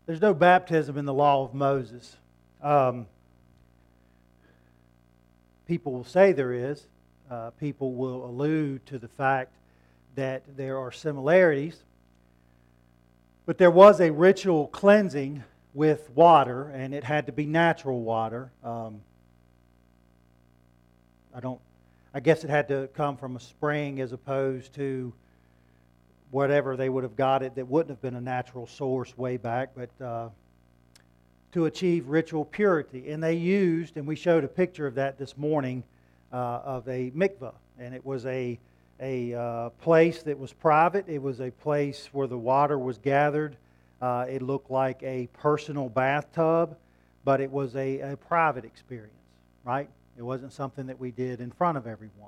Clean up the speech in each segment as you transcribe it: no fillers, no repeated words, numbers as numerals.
There's no baptism in the law of Moses. Um, People will say there is. People will allude to the fact that there are similarities. But there was a ritual cleansing with water, and it had to be natural water. I guess it had to come from a spring as opposed to whatever they would have got it that wouldn't have been a natural source way back, but to achieve ritual purity. And they used, and we showed a picture of that this morning, of a mikveh. And it was a place that was private. It was a place where the water was gathered. It looked like a personal bathtub, but it was a private experience, right? It wasn't something that we did in front of everyone.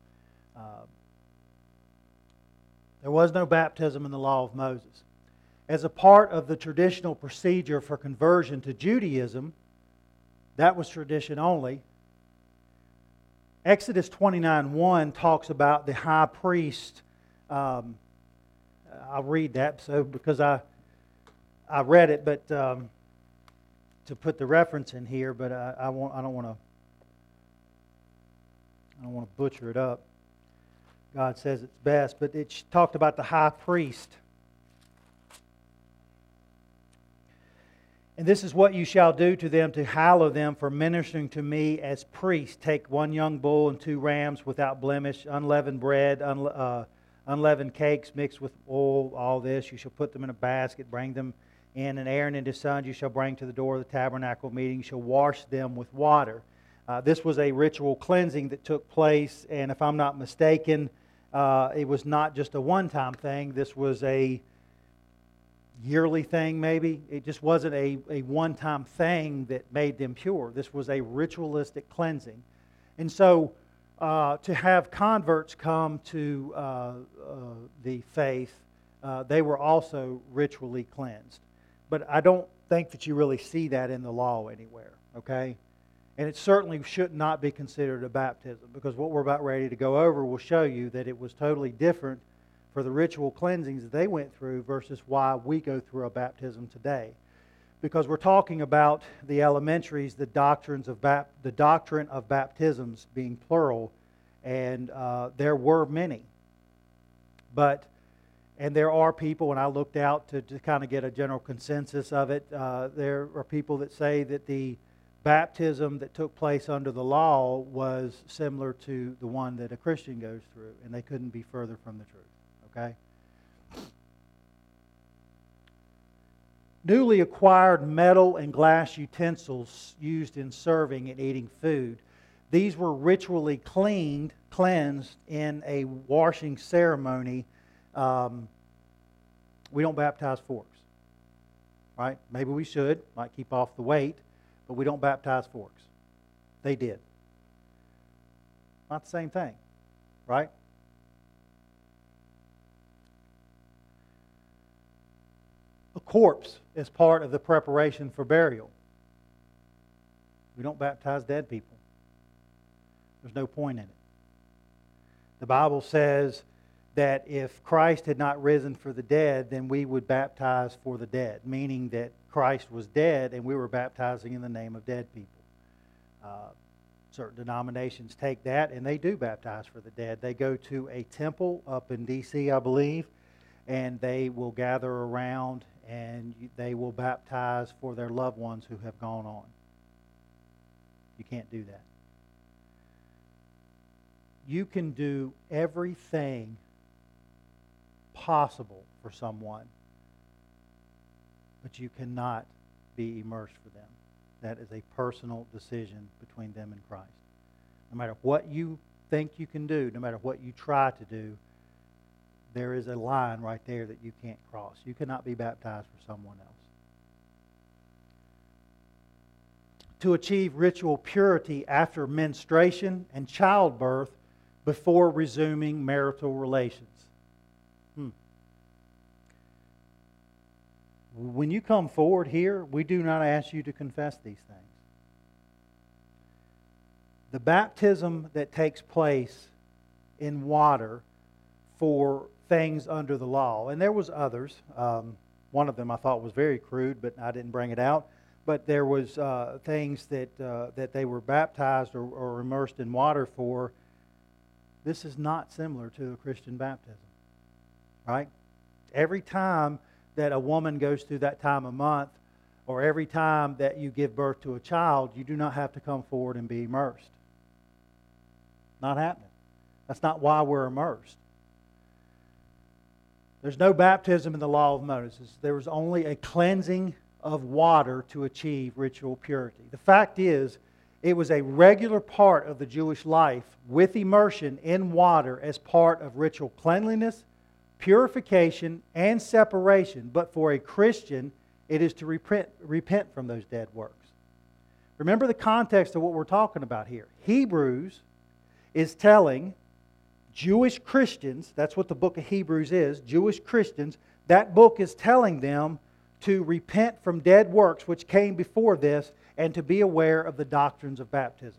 There was no baptism in the law of Moses. As a part of the traditional procedure for conversion to Judaism, that was tradition only. Exodus 29:1 talks about the high priest. I'll read that because I read it, but to put the reference in here, but I don't want to butcher it up. God says it's best, but it talked about the high priest. And this is what you shall do to them to hallow them for ministering to me as priests. Take 1 young bull and 2 rams without blemish, unleavened bread, unleavened cakes mixed with oil, all this. You shall put them in a basket, bring them in, and Aaron and his sons you shall bring to the door of the tabernacle meeting. You shall wash them with water. This was a ritual cleansing that took place, and if I'm not mistaken, it was not just a one-time thing. This was a yearly thing, maybe. It just wasn't a one-time thing that made them pure. This was a ritualistic cleansing. And so to have converts come to the faith, they were also ritually cleansed. But I don't think that you really see that in the law anywhere, okay? And it certainly should not be considered a baptism, because what we're about ready to go over will show you that it was totally different for the ritual cleansings that they went through versus why we go through a baptism today. Because we're talking about the elementaries, the doctrine of baptisms being plural, and there were many. And there are people, and I looked out to kind of get a general consensus of it, there are people that say that the baptism that took place under the law was similar to the one that a Christian goes through, and they couldn't be further from the truth. Okay? Newly acquired metal and glass utensils used in serving and eating food. These were ritually cleansed in a washing ceremony. We don't baptize forks, right? Maybe we should, might keep off the weight, but we don't baptize forks. They did. Not the same thing, right? A corpse is part of the preparation for burial. We don't baptize dead people. There's no point in it. The Bible says that if Christ had not risen for the dead, then we would baptize for the dead, meaning that Christ was dead and we were baptizing in the name of dead people. Certain denominations take that and they do baptize for the dead. They go to a temple up in D.C., I believe, and they will gather around and they will baptize for their loved ones who have gone on. You can't do that. You can do everything possible for someone, but you cannot be immersed for them. That is a personal decision between them and Christ. No matter what you think you can do, no matter what you try to do, there is a line right there that you can't cross. You cannot be baptized for someone else. To achieve ritual purity after menstruation and childbirth before resuming marital relations. When you come forward here, we do not ask you to confess these things. The baptism that takes place in water for things under the law, and there was others. one of them I thought was very crude, but I didn't bring it out. But there was things that they were baptized or immersed in water for. This is not similar to a Christian baptism, right? Every time that a woman goes through that time of month, or every time that you give birth to a child, you do not have to come forward and be immersed. Not happening. That's not why we're immersed. There's no baptism in the law of Moses. There was only a cleansing of water to achieve ritual purity. The fact is, it was a regular part of the Jewish life with immersion in water as part of ritual cleanliness, purification, and separation. But for a Christian, it is to repent from those dead works. Remember the context of what we're talking about here. Hebrews is telling Jewish Christians, that's what the book of Hebrews is, Jewish Christians, that book is telling them to repent from dead works which came before this and to be aware of the doctrines of baptisms.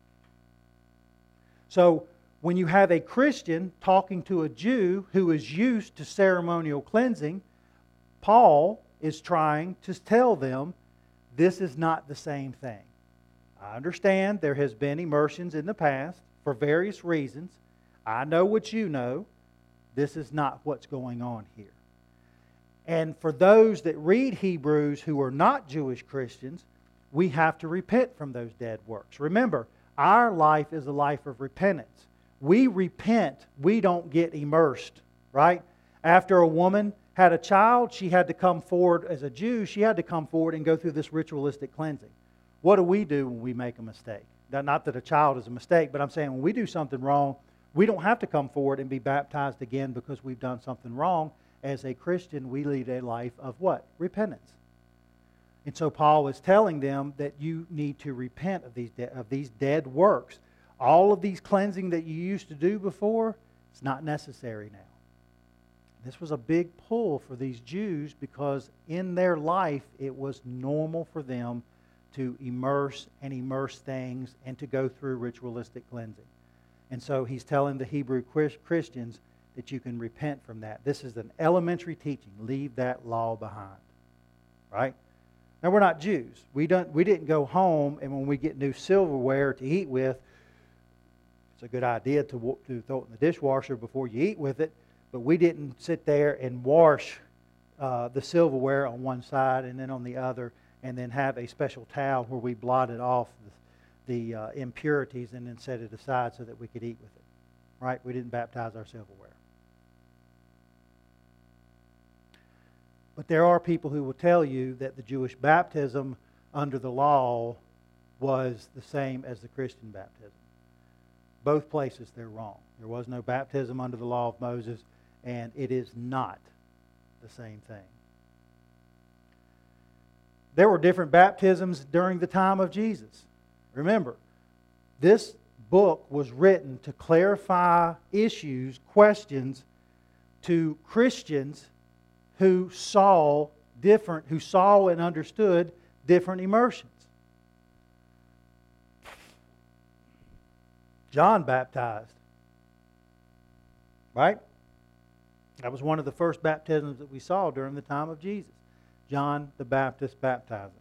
So, when you have a Christian talking to a Jew who is used to ceremonial cleansing, Paul is trying to tell them this is not the same thing. I understand there has been immersions in the past for various reasons. I know what you know. This is not what's going on here. And for those that read Hebrews who are not Jewish Christians, we have to repent from those dead works. Remember, our life is a life of repentance. We repent, we don't get immersed, right? After a woman had a child, she had to come forward as a Jew, she had to come forward and go through this ritualistic cleansing. What do we do when we make a mistake? Not that a child is a mistake, but I'm saying when we do something wrong, we don't have to come forward and be baptized again because we've done something wrong. As a Christian, we lead a life of what? Repentance. And so Paul is telling them that you need to repent of these dead works. All of these cleansing that you used to do before, it's not necessary now. This was a big pull for these Jews because in their life it was normal for them to immerse things and to go through ritualistic cleansing. And so he's telling the Hebrew Christians that you can repent from that. This is an elementary teaching. Leave that law behind. Right? Now, we're not Jews. We didn't go home and when we get new silverware to eat with, it's a good idea to throw it in the dishwasher before you eat with it, but we didn't sit there and wash the silverware on one side and then on the other and then have a special towel where we blotted off the impurities and then set it aside so that we could eat with it. Right? We didn't baptize our silverware. But there are people who will tell you that the Jewish baptism under the law was the same as the Christian baptism. Both places they're wrong. There was no baptism under the law of Moses, and it is not the same thing. There were different baptisms during the time of Jesus. Remember, this book was written to clarify issues, questions to Christians who saw and understood different immersions. John baptized. Right? That was one of the first baptisms that we saw during the time of Jesus. John the Baptist baptizing.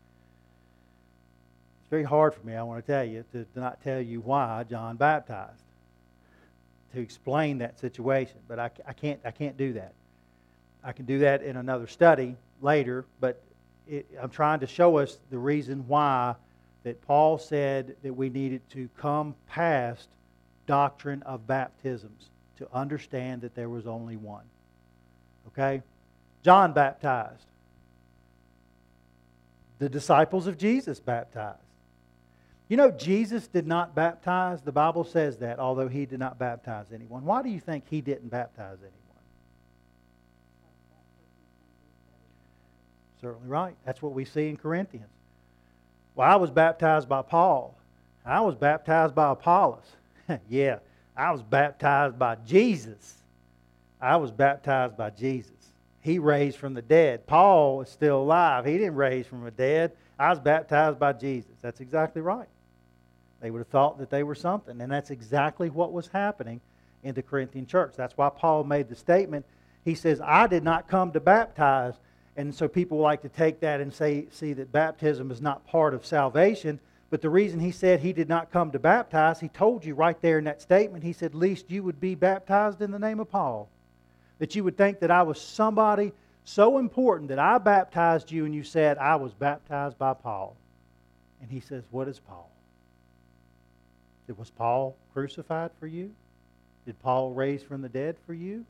It's very hard for me, I want to tell you, to not tell you why John baptized. To explain that situation. But I can't do that. I can do that in another study later, but I'm trying to show us the reason why that Paul said that we needed to come past doctrine of baptisms to understand that there was only one. Okay? John baptized. The disciples of Jesus baptized. You know, Jesus did not baptize. The Bible says that, although he did not baptize anyone. Why do you think he didn't baptize anyone? Certainly right. That's what we see in Corinthians. Well, I was baptized by Paul. I was baptized by Apollos. Yeah, I was baptized by Jesus. I was baptized by Jesus. He raised from the dead. Paul is still alive. He didn't raise from the dead. I was baptized by Jesus. That's exactly right. They would have thought that they were something. And that's exactly what was happening in the Corinthian church. That's why Paul made the statement. He says, I did not come to baptize. And so people like to take that and see that baptism is not part of salvation. But the reason he said he did not come to baptize, he told you right there in that statement, he said, "Least you would be baptized in the name of Paul." That you would think that I was somebody so important that I baptized you and you said, "I was baptized by Paul." And he says, "What is Paul?" Was Paul crucified for you? Did Paul raise from the dead for you?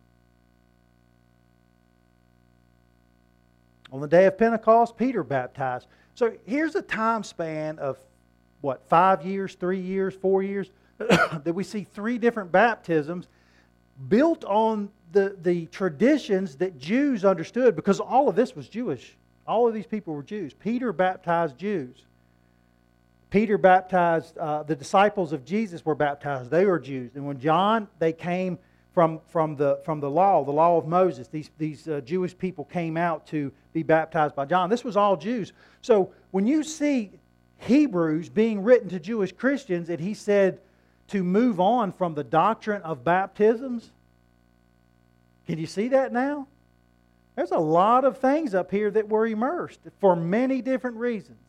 On the day of Pentecost, Peter baptized. So here's a time span of, 5 years, 3 years, 4 years, that we see 3 different baptisms built on the traditions that Jews understood, because all of this was Jewish. All of these people were Jews. Peter baptized Jews. Peter baptized, the disciples of Jesus were baptized. They were Jews. And when John, they came from the law of Moses. These Jewish people came out to be baptized by John. This was all Jews. So when you see Hebrews being written to Jewish Christians, and he said to move on from the doctrine of baptisms, can you see that now? There's a lot of things up here that were immersed for many different reasons.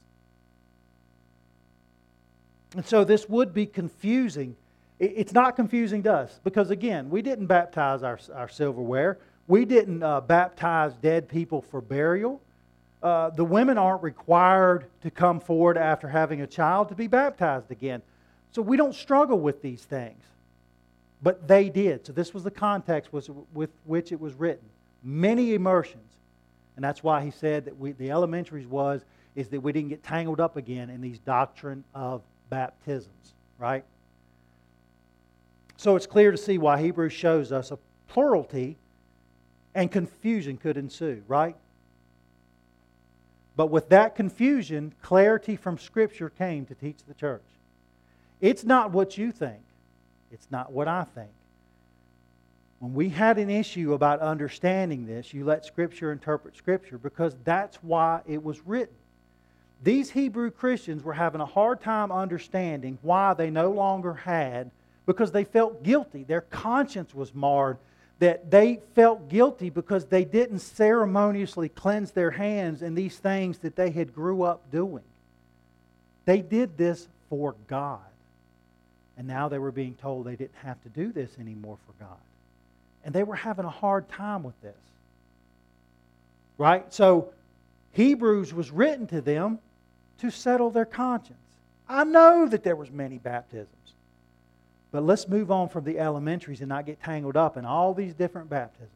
And so this would be confusing. It's not confusing to us because, again, we didn't baptize our silverware. We didn't baptize dead people for burial. The women aren't required to come forward after having a child to be baptized again. So we don't struggle with these things. But they did. So this was the context with which it was written. Many immersions. And that's why he said that the elementaries is that we didn't get tangled up again in these doctrine of baptisms. Right? So it's clear to see why Hebrews shows us a plurality and confusion could ensue. Right? But with that confusion, clarity from Scripture came to teach the church. It's not what you think. It's not what I think. When we had an issue about understanding this, you let Scripture interpret Scripture because that's why it was written. These Hebrew Christians were having a hard time understanding why they no longer had, because they felt guilty. Their conscience was marred. That they felt guilty because they didn't ceremoniously cleanse their hands in these things that they had grew up doing. They did this for God. And now they were being told they didn't have to do this anymore for God. And they were having a hard time with this. Right? So Hebrews was written to them to settle their conscience. I know that there was many baptisms. But let's move on from the elementaries and not get tangled up in all these different baptisms.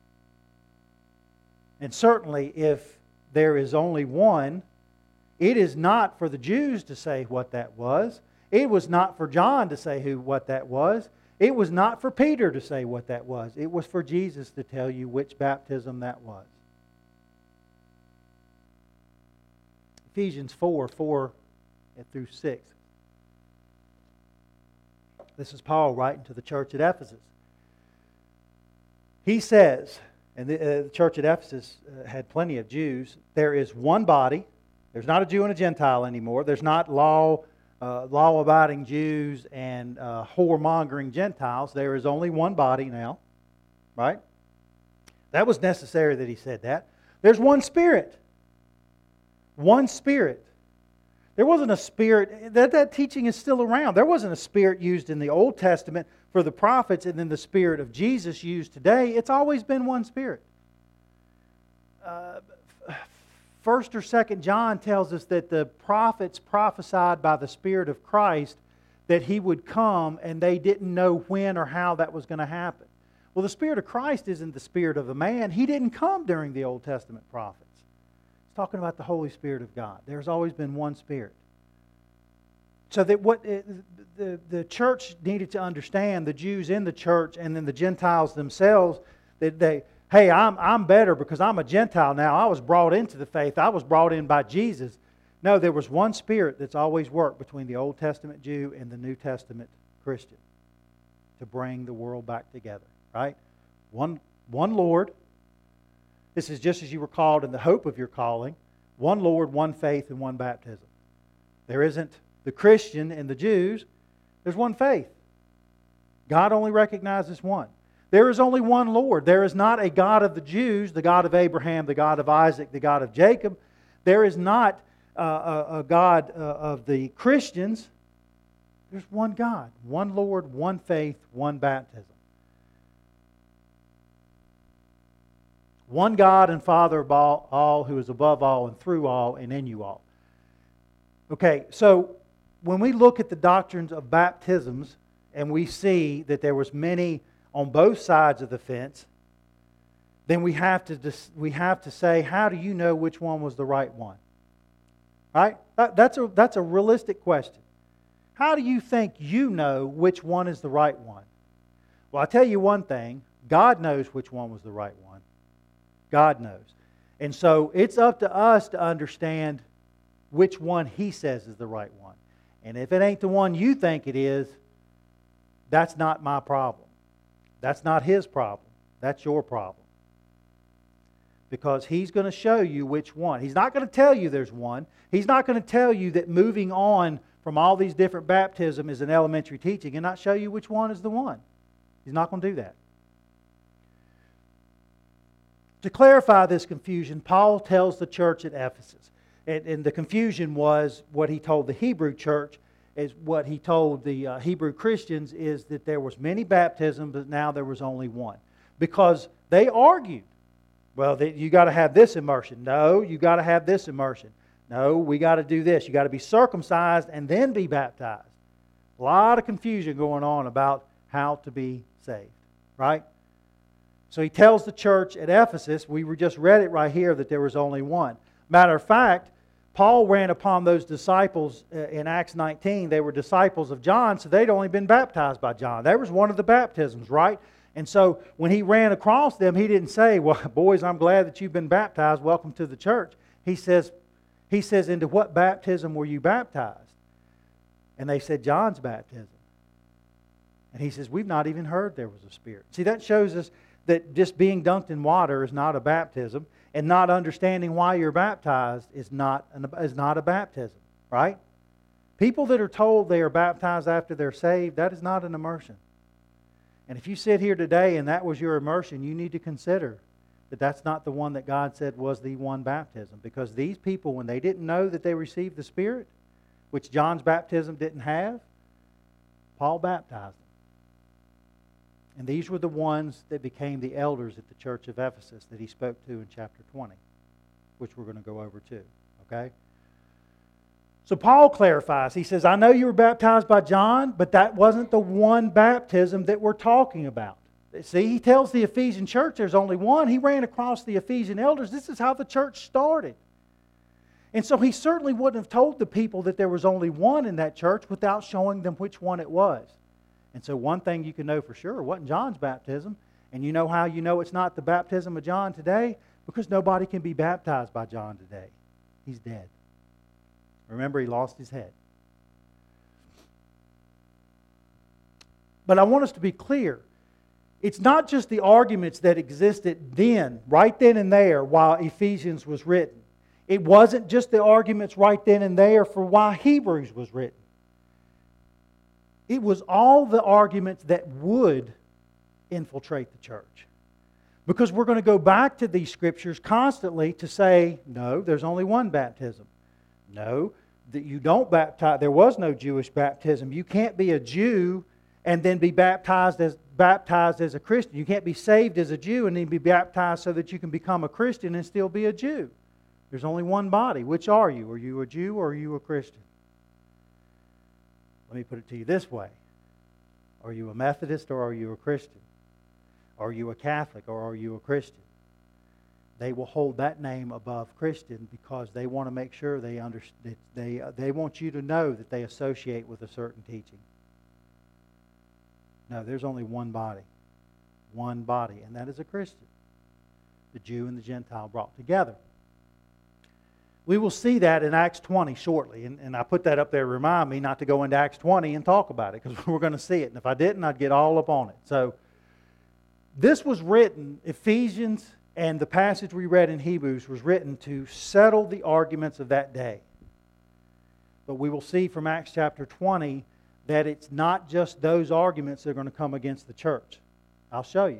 And certainly if there is only one, it is not for the Jews to say what that was. It was not for John to say what that was. It was not for Peter to say what that was. It was for Jesus to tell you which baptism that was. Ephesians 4:4 through 6. This is Paul writing to the church at Ephesus. He says, and the church at Ephesus had plenty of Jews, there is one body. There's not a Jew and a Gentile anymore. There's not law-abiding Jews and whoremongering Gentiles. There is only one body now. Right? That was necessary that he said that. There's one Spirit. One Spirit. There wasn't a spirit, that teaching is still around. There wasn't a spirit used in the Old Testament for the prophets and then the Spirit of Jesus used today. It's always been one Spirit. 1st or 2nd John tells us that the prophets prophesied by the Spirit of Christ that He would come and they didn't know when or how that was going to happen. Well, the Spirit of Christ isn't the spirit of a man. He didn't come during the Old Testament prophets. Talking about the Holy Spirit of God. There's always been one Spirit. So that what the church needed to understand, the Jews in the church and then the Gentiles themselves, that hey, I'm better because I'm a Gentile now. I was brought into the faith. I was brought in by Jesus. No, there was one Spirit that's always worked between the Old Testament Jew and the New Testament Christian to bring the world back together. Right? One Lord. This is just as you were called in the hope of your calling. One Lord, one faith, and one baptism. There isn't the Christian and the Jews. There's one faith. God only recognizes one. There is only one Lord. There is not a God of the Jews, the God of Abraham, the God of Isaac, the God of Jacob. There is not a God of the Christians. There's one God, one Lord, one faith, one baptism. One God and Father of all, who is above all and through all and in you all. Okay, so when we look at the doctrines of baptisms and we see that there was many on both sides of the fence, then we have to say, how do you know which one was the right one? Right? That's a realistic question. How do you think you know which one is the right one? Well, I'll tell you one thing. God knows which one was the right one. God knows. And so it's up to us to understand which one He says is the right one. And if it ain't the one you think it is, that's not my problem. That's not His problem. That's your problem. Because He's going to show you which one. He's not going to tell you there's one. He's not going to tell you that moving on from all these different baptisms is an elementary teaching and not show you which one is the one. He's not going to do that. To clarify this confusion, Paul tells the church at Ephesus. And the confusion was what he told the Hebrew church, is what he told the Hebrew Christians, is that there was many baptisms, but now there was only one. Because they argued, well, you got to have this immersion. No, you got to have this immersion. No, we got to do this. You got to be circumcised and then be baptized. A lot of confusion going on about how to be saved, right? So he tells the church at Ephesus, we just read it right here, that there was only one. Matter of fact, Paul ran upon those disciples in Acts 19. They were disciples of John, so they'd only been baptized by John. That was one of the baptisms, right? And so when he ran across them, he didn't say, well, boys, I'm glad that you've been baptized. Welcome to the church. He says, into what baptism were you baptized? And they said, John's baptism. And he says, we've not even heard there was a Spirit. See, that shows us that just being dunked in water is not a baptism, and not understanding why you're baptized is not a baptism, right? People that are told they are baptized after they're saved, that is not an immersion. And if you sit here today and that was your immersion, you need to consider that that's not the one that God said was the one baptism. Because these people, when they didn't know that they received the Spirit, which John's baptism didn't have, Paul baptized them. And these were the ones that became the elders at the church of Ephesus that he spoke to in chapter 20, which we're going to go over too. Okay? So Paul clarifies. He says, I know you were baptized by John, but that wasn't the one baptism that we're talking about. See, he tells the Ephesian church there's only one. He ran across the Ephesian elders. This is how the church started. And so he certainly wouldn't have told the people that there was only one in that church without showing them which one it was. And so one thing you can know for sure, it wasn't John's baptism. And you know how you know it's not the baptism of John today? Because nobody can be baptized by John today. He's dead. Remember, he lost his head. But I want us to be clear. It's not just the arguments that existed then, right then and there, while Ephesians was written. It wasn't just the arguments right then and there for why Hebrews was written. It was all the arguments that would infiltrate the church. Because we're going to go back to these scriptures constantly to say, no, there's only one baptism. No, that you don't baptize. There was no Jewish baptism. You can't be a Jew and then be baptized as a Christian. You can't be saved as a Jew and then be baptized so that you can become a Christian and still be a Jew. There's only one body. Which are you? Are you a Jew or are you a Christian? Let me put it to you this way. Are you a Methodist or are you a Christian? Are you a Catholic or are you a Christian? They will hold that name above Christian because they want to make sure they understand. They want you to know that they associate with a certain teaching. No, there's only one body. One body, and that is a Christian. The Jew and the Gentile brought together. We will see that in Acts 20 shortly. And I put that up there to remind me not to go into Acts 20 and talk about it because we're going to see it. And if I didn't, I'd get all up on it. So this was written, Ephesians and the passage we read in Hebrews was written to settle the arguments of that day. But we will see from Acts chapter 20 that it's not just those arguments that are going to come against the church. I'll show you.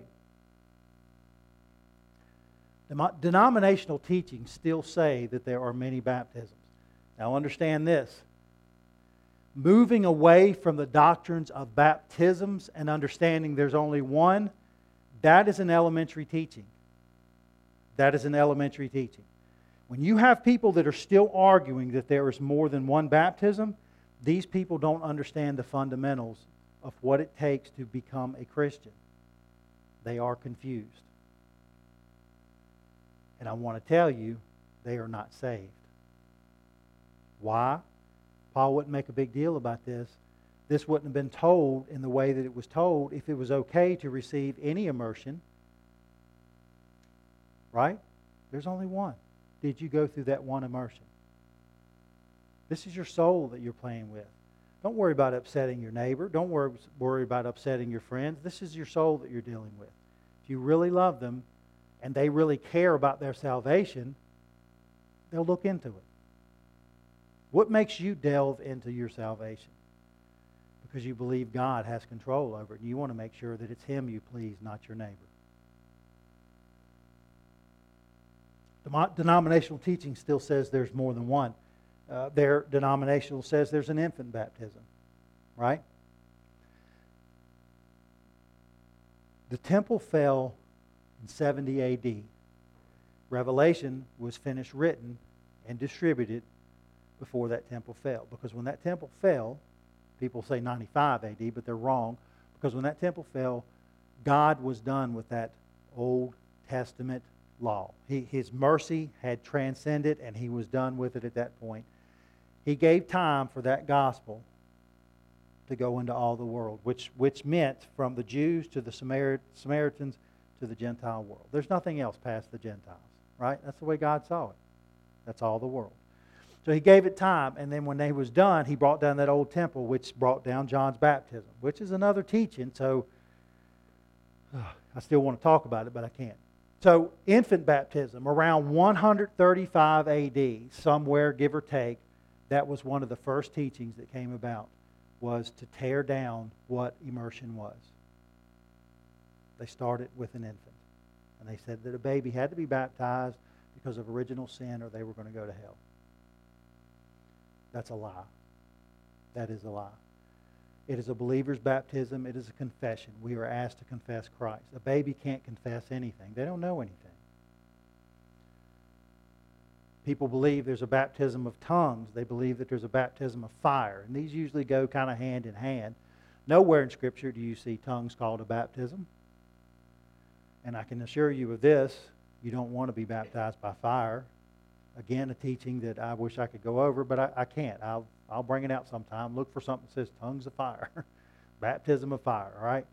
Denominational teachings still say that there are many baptisms. Now understand this. Moving away from the doctrines of baptisms and understanding there's only one, that is an elementary teaching. That is an elementary teaching. When you have people that are still arguing that there is more than one baptism, these people don't understand the fundamentals of what it takes to become a Christian. They are confused. And I want to tell you, they are not saved. Why? Paul wouldn't make a big deal about this. This wouldn't have been told in the way that it was told if it was okay to receive any immersion. Right? There's only one. Did you go through that one immersion? This is your soul that you're playing with. Don't worry about upsetting your neighbor. Don't worry about upsetting your friends. This is your soul that you're dealing with. If you really love them and they really care about their salvation, they'll look into it. What makes you delve into your salvation? Because you believe God has control over it. And you want to make sure that it's Him you please, not your neighbor. The denominational teaching still says there's more than one. Their denominational says there's an infant baptism. Right? The temple fell in 70 A.D. Revelation was finished written and distributed before that temple fell. Because when that temple fell, people say 95 A.D., but they're wrong. Because when that temple fell, God was done with that Old Testament law. His mercy had transcended, and He was done with it at that point. He gave time for that gospel to go into all the world, which meant from the Jews to the Samaritans to the Gentile world. There's nothing else past the Gentiles, right? That's the way God saw it. That's all the world. So He gave it time, and then when they was done, He brought down that old temple, which brought down John's baptism, which is another teaching, so I still want to talk about it, but I can't. So infant baptism, around 135 A.D., somewhere, give or take, that was one of the first teachings that came about, was to tear down what immersion was. They started with an infant. And they said that a baby had to be baptized because of original sin or they were going to go to hell. That's a lie. That is a lie. It is a believer's baptism. It is a confession. We are asked to confess Christ. A baby can't confess anything. They don't know anything. People believe there's a baptism of tongues. They believe that there's a baptism of fire. And these usually go kind of hand in hand. Nowhere in Scripture do you see tongues called a baptism. And I can assure you of this, you don't want to be baptized by fire. Again, a teaching that I wish I could go over, but I can't. I'll bring it out sometime. Look for something that says tongues of fire. Baptism of fire, all right?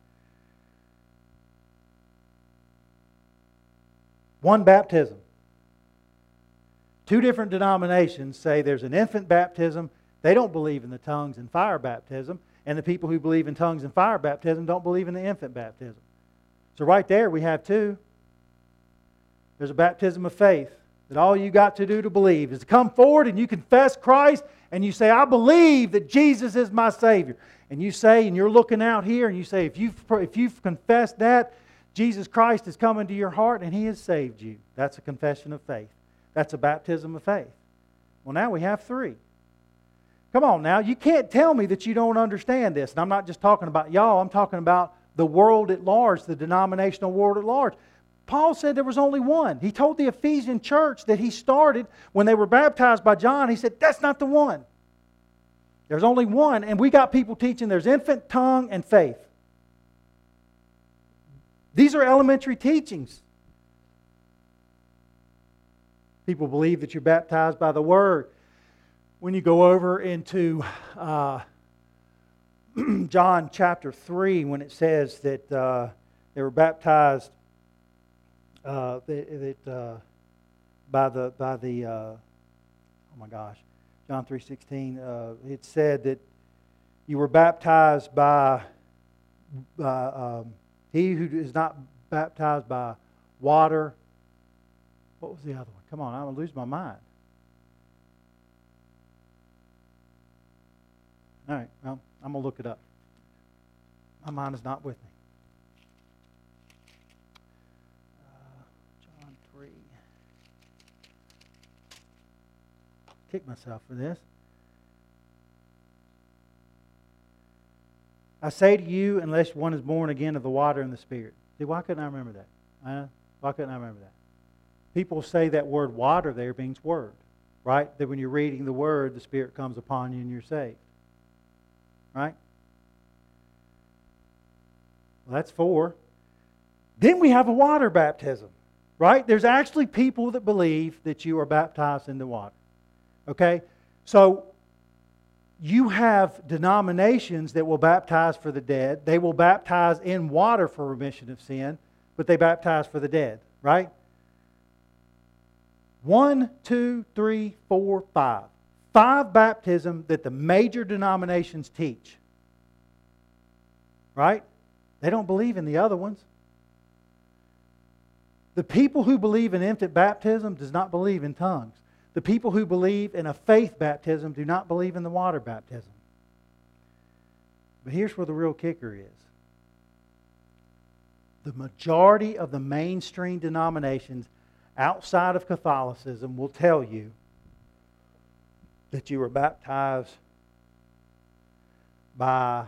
One baptism. Two different denominations say there's an infant baptism. They don't believe in the tongues and fire baptism. And the people who believe in tongues and fire baptism don't believe in the infant baptism. So right there we have two. There's a baptism of faith that all you got to do to believe is to come forward and you confess Christ and you say, I believe that Jesus is my Savior. And you say, and you're looking out here and you say, if you've confessed that, Jesus Christ has come into your heart and He has saved you. That's a confession of faith. That's a baptism of faith. Well, now we have three. Come on now, you can't tell me that you don't understand this. And I'm not just talking about y'all, I'm talking about the world at large, the denominational world at large. Paul said there was only one. He told the Ephesian church that he started when they were baptized by John. He said, that's not the one. There's only one. And we got people teaching there's infant, tongue, and faith. These are elementary teachings. People believe that you're baptized by the Word. When you go over into John chapter 3, when it says that they were baptized by the oh my gosh, John 3:16, it said that you were baptized by he who is not baptized by water. What was the other one? Come on, I'm going to lose my mind. All right, well, I'm going to look it up. My mind is not with me. kick myself for this. I say to you, unless one is born again of the water and the Spirit. See, why couldn't I remember that? Why couldn't I remember that? People say that word water there means word, right? That when you're reading the word, the Spirit comes upon you and you're saved. Right? Well, that's 4. Then we have a water baptism, right? There's actually people that believe that you are baptized in the water. Okay? So, you have denominations that will baptize for the dead. They will baptize in water for remission of sin, but they baptize for the dead, right? 1, 2, 3, 4, 5. 5 baptisms that the major denominations teach. Right? They don't believe in the other ones. The people who believe in infant baptism does not believe in tongues. The people who believe in a faith baptism do not believe in the water baptism. But here's where the real kicker is. The majority of the mainstream denominations outside of Catholicism will tell you that you were baptized by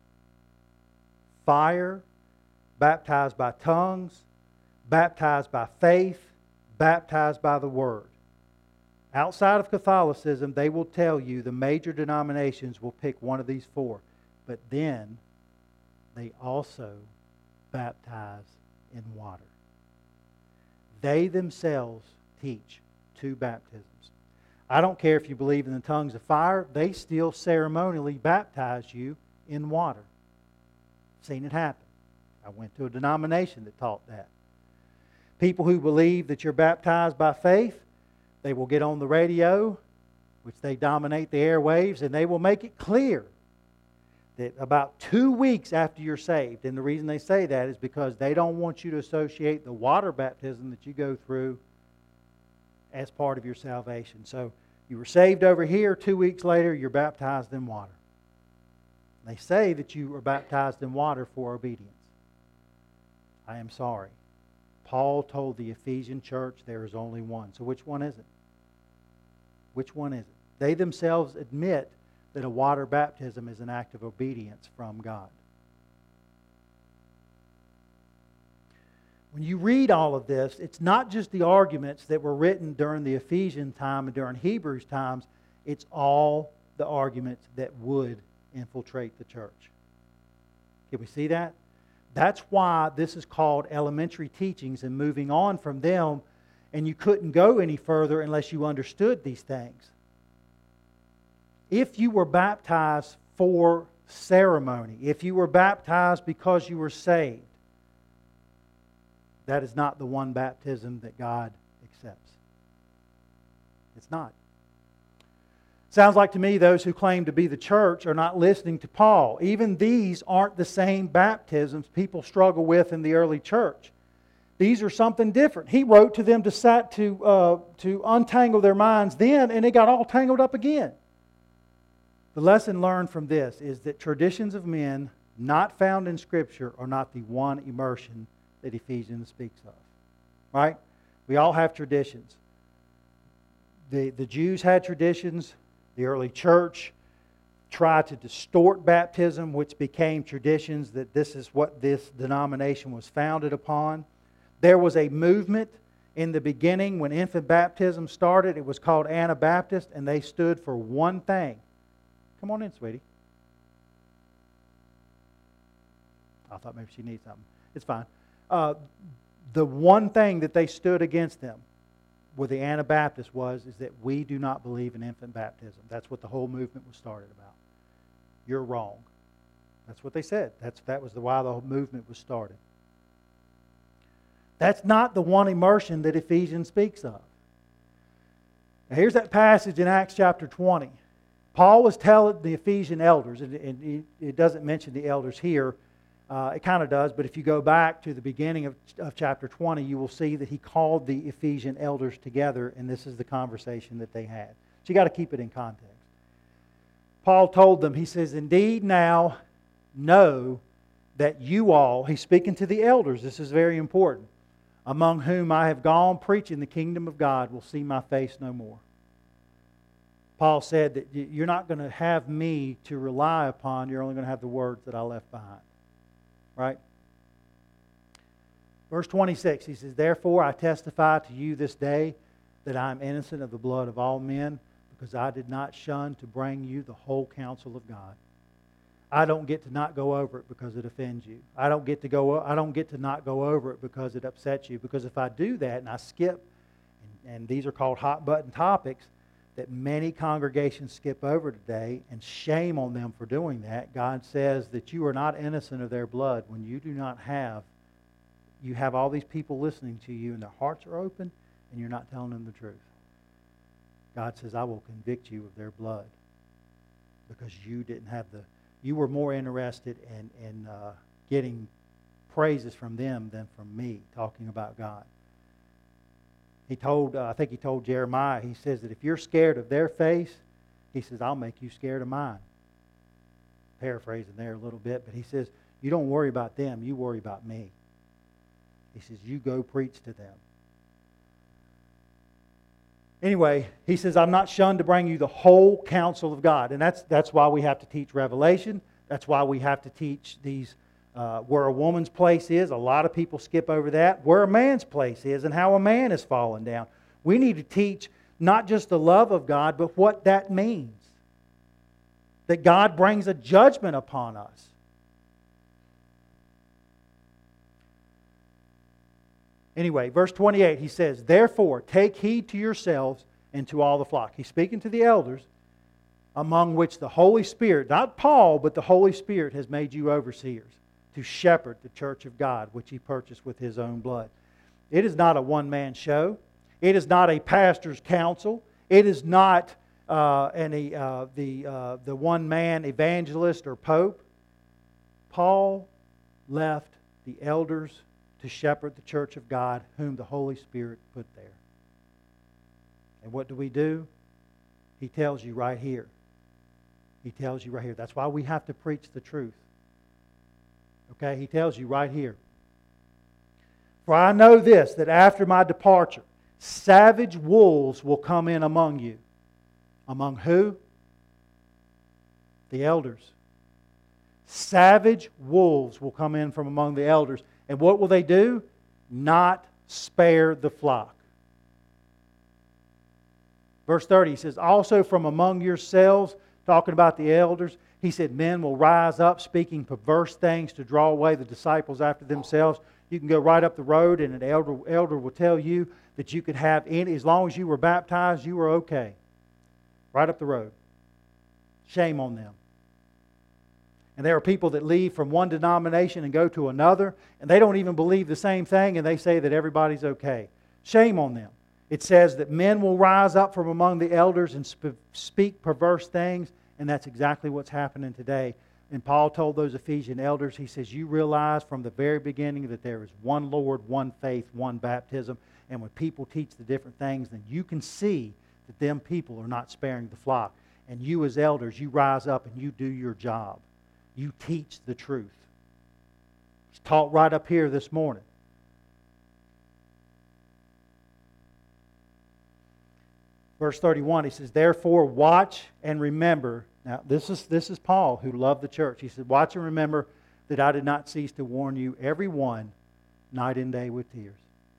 fire, baptized by tongues, baptized by faith, baptized by the Word. Outside of Catholicism, they will tell you the major denominations will pick one of these 4. But then, they also baptize in water. They themselves teach 2 baptisms. I don't care if you believe in the tongues of fire, they still ceremonially baptize you in water. I've seen it happen. I went to a denomination that taught that. People who believe that you're baptized by faith, they will get on the radio, which they dominate the airwaves, and they will make it clear that about 2 weeks after you're saved, and the reason they say that is because they don't want you to associate the water baptism that you go through as part of your salvation. So you were saved over here, 2 weeks later you're baptized in water. They say that you were baptized in water for obedience. I am sorry. Paul told the Ephesian church there is only one. So which one is it? Which one is it? They themselves admit that a water baptism is an act of obedience from God. When you read all of this, it's not just the arguments that were written during the Ephesian time and during Hebrews times. It's all the arguments that would infiltrate the church. Can we see that? That's why this is called elementary teachings and moving on from them, and you couldn't go any further unless you understood these things. If you were baptized for ceremony, if you were baptized because you were saved, that is not the one baptism that God accepts. It's not. Sounds like to me those who claim to be the church are not listening to Paul. Even these aren't the same baptisms people struggle with in the early church. These are something different. He wrote to them to untangle their minds then, and it got all tangled up again. The lesson learned from this is that traditions of men not found in Scripture are not the one immersion that Ephesians speaks of. Right? We all have traditions. The Jews had traditions. The early church tried to distort baptism, which became traditions that this is what this denomination was founded upon. There was a movement in the beginning when infant baptism started. It was called Anabaptist, and they stood for one thing. Come on in, sweetie. I thought maybe she needs something. It's fine. The one thing that they stood against them with the Anabaptists is that we do not believe in infant baptism. That's what the whole movement was started about. You're wrong. That's what they said. That was why the whole movement was started. That's not the one immersion that Ephesians speaks of. Now here's that passage in Acts chapter 20. Paul was telling the Ephesian elders, and it doesn't mention the elders here. It kind of does, but if you go back to the beginning of chapter 20, you will see that he called the Ephesian elders together, and this is the conversation that they had. So you got to keep it in context. Paul told them, he says, "Indeed now know that you all," he's speaking to the elders, this is very important, "among whom I have gone preaching the kingdom of God will see my face no more." Paul said that you're not going to have me to rely upon. You're only going to have the words that I left behind. Right? Verse 26, he says, "Therefore I testify to you this day that I am innocent of the blood of all men, because I did not shun to bring you the whole counsel of God." I don't get to not go over it because it offends you. I don't get to not go over it because it upsets you. Because if I do that and I skip, and these are called hot button topics that many congregations skip over today, and shame on them for doing that. God says that you are not innocent of their blood when you do not have. You have all these people listening to you and their hearts are open and you're not telling them the truth. God says, I will convict you of their blood because you were more interested in getting praises from them than from me, talking about God. I think he told Jeremiah, he says that if you're scared of their face, he says, I'll make you scared of mine. Paraphrasing there a little bit, but he says, you don't worry about them, you worry about me. He says, you go preach to them. Anyway, he says, I'm not shunned to bring you the whole counsel of God. And that's why we have to teach Revelation. That's why we have to teach these where a woman's place is. A lot of people skip over that. Where a man's place is and how a man has fallen down. We need to teach not just the love of God, but what that means. That God brings a judgment upon us. Anyway, verse 28, he says, "Therefore, take heed to yourselves and to all the flock." He's speaking to the elders, among which the Holy Spirit, not Paul, but the Holy Spirit has made you overseers, to shepherd the church of God, which He purchased with His own blood. It is not a one-man show. It is not a pastor's council. It is not the one-man evangelist or pope. Paul left the elders to shepherd the church of God, whom the Holy Spirit put there. And what do? He tells you right here. He tells you right here. That's why we have to preach the truth. Okay? He tells you right here. "For I know this, that after my departure, savage wolves will come in among you." Among who? The elders. Savage wolves will come in from among the elders. And what will they do? Not spare the flock. Verse 30, he says, "Also from among yourselves," talking about the elders, he said, "men will rise up speaking perverse things to draw away the disciples after themselves." You can go right up the road and an elder will tell you that you could have any, as long as you were baptized, you were okay. Right up the road. Shame on them. And there are people that leave from one denomination and go to another, and they don't even believe the same thing, and they say that everybody's okay. Shame on them. It says that men will rise up from among the elders and speak perverse things, and that's exactly what's happening today. And Paul told those Ephesian elders, he says, you realize from the very beginning that there is one Lord, one faith, one baptism, and when people teach the different things, then you can see that them people are not sparing the flock. And you as elders, you rise up and you do your job. You teach the truth. It's taught right up here this morning. Verse 31, he says, "Therefore watch and remember." Now, this is Paul, who loved the church. He said, "Watch and remember that I did not cease to warn you, every one, night and day with tears."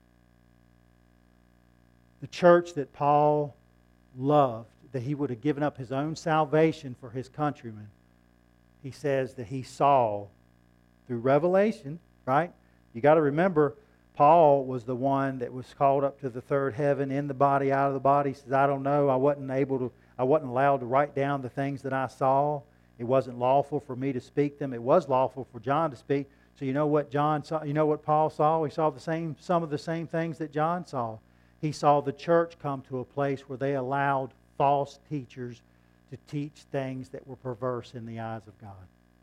The church that Paul loved, that he would have given up his own salvation for his countrymen, he says that he saw through revelation, right? You got to remember, Paul was the one that was called up to the third heaven, in the body, out of the body. He says, I don't know, I wasn't allowed to write down the things that I saw. It wasn't lawful for me to speak them. It was lawful for John to speak. So you know what John saw? You know what Paul saw? He saw some of the same things that John saw. He saw the church come to a place where they allowed false teachers to teach things that were perverse in the eyes of God.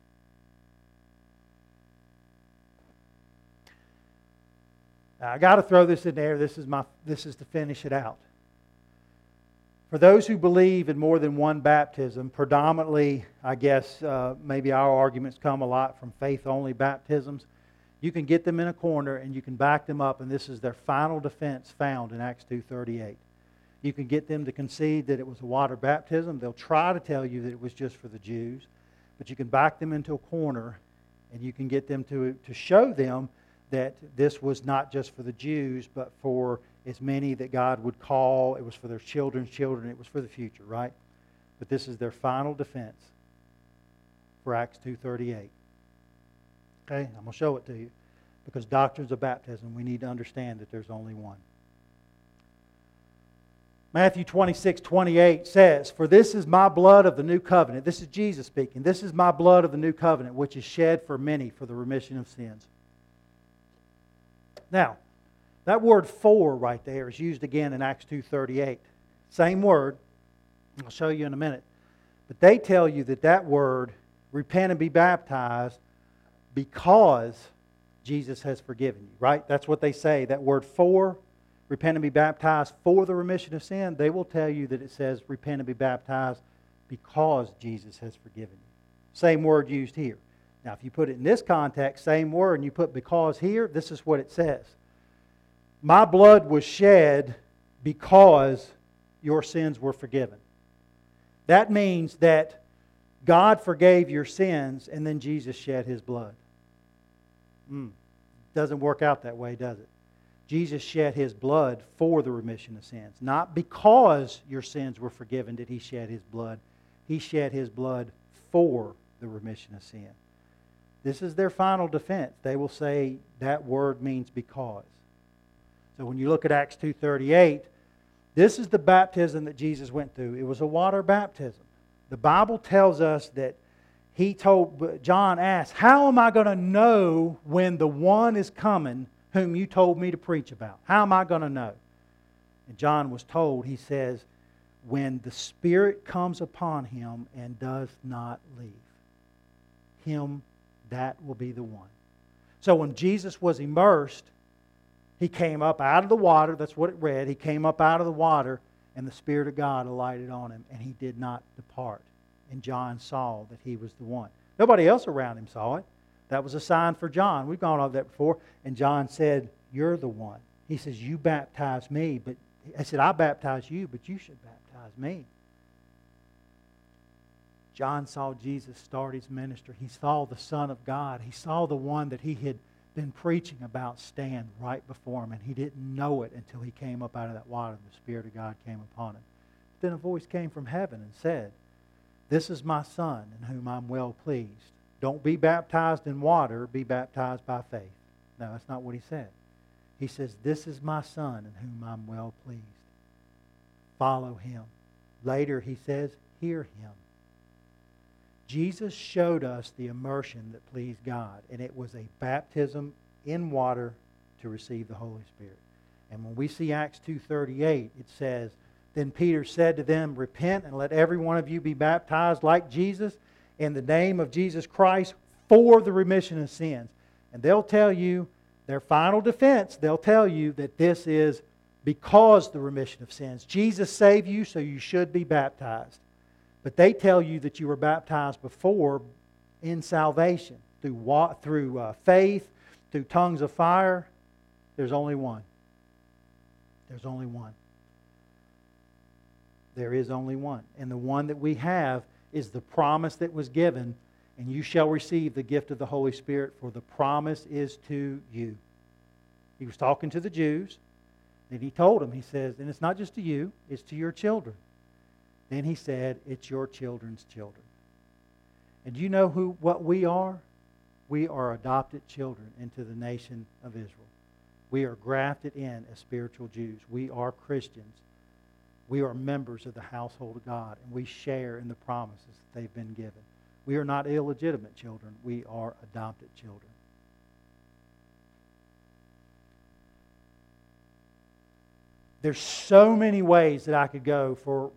Now, I got to throw this in there. This is to finish it out. For those who believe in more than one baptism, predominantly, I guess, maybe our arguments come a lot from faith-only baptisms. You can get them in a corner and you can back them up, and this is their final defense found in Acts 2:38. You can get them to concede that it was a water baptism. They'll try to tell you that it was just for the Jews. But you can back them into a corner, and you can get them to show them that this was not just for the Jews, but for as many that God would call. It was for their children's children. It was for the future, right? But this is their final defense for Acts 2:38. Okay, I'm going to show it to you. Because doctrines of baptism, we need to understand that there's only one. Matthew 26:28 says, "For this is my blood of the new covenant." This is Jesus speaking. "This is my blood of the new covenant, which is shed for many for the remission of sins." Now, that word "for" right there is used again in Acts 2:38. Same word. I'll show you in a minute. But they tell you that word, repent and be baptized, because Jesus has forgiven you, right? That's what they say. That word "for," repent and be baptized for the remission of sin, they will tell you that it says repent and be baptized because Jesus has forgiven you. Same word used here. Now, if you put it in this context, same word, and you put "because" here, this is what it says. My blood was shed because your sins were forgiven. That means that God forgave your sins and then Jesus shed His blood. Doesn't work out that way, does it? Jesus shed His blood for the remission of sins. Not because your sins were forgiven did He shed His blood. He shed His blood for the remission of sin. This is their final defense. They will say that word means because. So when you look at Acts 2:38, this is the baptism that Jesus went through. It was a water baptism. The Bible tells us that John asked, "How am I going to know when the one is coming whom you told me to preach about? How am I going to know?" And John was told, he says, "When the Spirit comes upon him and does not leave, him, that will be the one." So when Jesus was immersed, He came up out of the water. That's what it read. He came up out of the water, and the Spirit of God alighted on Him, and He did not depart. And John saw that He was the one. Nobody else around him saw it. That was a sign for John. We've gone over that before. And John said, "You're the one." He says, "You baptize me." But I said, "I baptize you, but you should baptize me." John saw Jesus start His ministry. He saw the Son of God. He saw the one that he had been preaching about stand right before him. And he didn't know it until he came up out of that water and the Spirit of God came upon him. Then a voice came from heaven and said, "This is my Son in whom I'm well pleased. Don't be baptized in water, be baptized by faith." No, that's not what He said. He says, "This is my Son in whom I'm well pleased. Follow Him." Later He says, "Hear Him." Jesus showed us the immersion that pleased God, and it was a baptism in water to receive the Holy Spirit. And when we see Acts 2:38, it says, "Then Peter said to them, Repent and let every one of you be baptized like Jesus in the name of Jesus Christ for the remission of sins." And they'll tell you, their final defense, they'll tell you that this is because the remission of sins. Jesus saved you, so you should be baptized. But they tell you that you were baptized before in salvation, through faith, through tongues of fire. There's only one. There's only one. There is only one. And the one that we have is the promise that was given, "And you shall receive the gift of the Holy Spirit, for the promise is to you." He was talking to the Jews, and He told them, He says, and it's not just to you, it's to your children. Then He said, it's your children's children. And do you know what we are? We are adopted children into the nation of Israel. We are grafted in as spiritual Jews. We are Christians. We are members of the household of God, and we share in the promises that they've been given. We are not illegitimate children. We are adopted children. There's so many ways that I could go for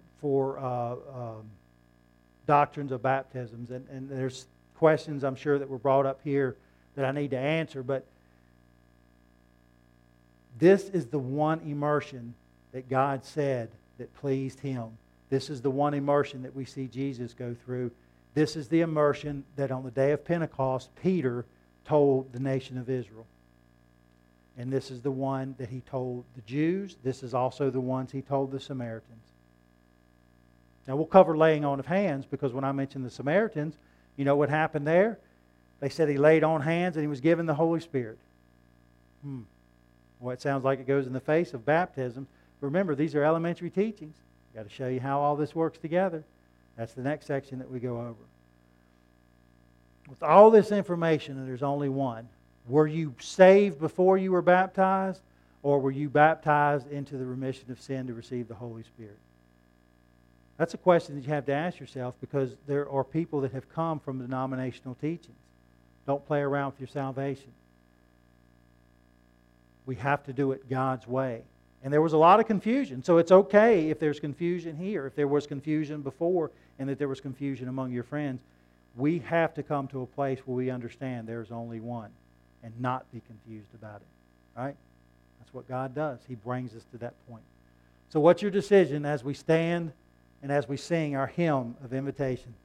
doctrines of baptisms, and there's questions I'm sure that were brought up here that I need to answer, but this is the one immersion that God said that pleased Him. This is the one immersion that we see Jesus go through. This is the immersion that on the day of Pentecost, Peter told the nation of Israel. And this is the one that He told the Jews. This is also the ones He told the Samaritans. Now we'll cover laying on of hands, because when I mentioned the Samaritans, you know what happened there? They said He laid on hands and He was given the Holy Spirit. Well, it sounds like it goes in the face of baptism. Remember, these are elementary teachings. I've got to show you how all this works together. That's the next section that we go over. With all this information, and there's only one, were you saved before you were baptized, or were you baptized into the remission of sin to receive the Holy Spirit? That's a question that you have to ask yourself, because there are people that have come from denominational teachings. Don't play around with your salvation. We have to do it God's way. And there was a lot of confusion. So it's okay if there's confusion here. If there was confusion before and that there was confusion among your friends, we have to come to a place where we understand there's only one and not be confused about it. Right? That's what God does. He brings us to that point. So what's your decision as we stand and as we sing our hymn of invitation?